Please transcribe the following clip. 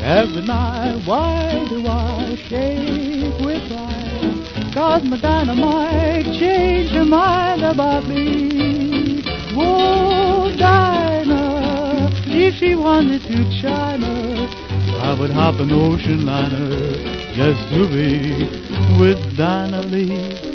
Every night, why do I shake with pride? 'Cause my dynamite changed her mind about me. Whoa, Dinah, if she wanted to China, I would hop an ocean liner just to be with Dinah Lee.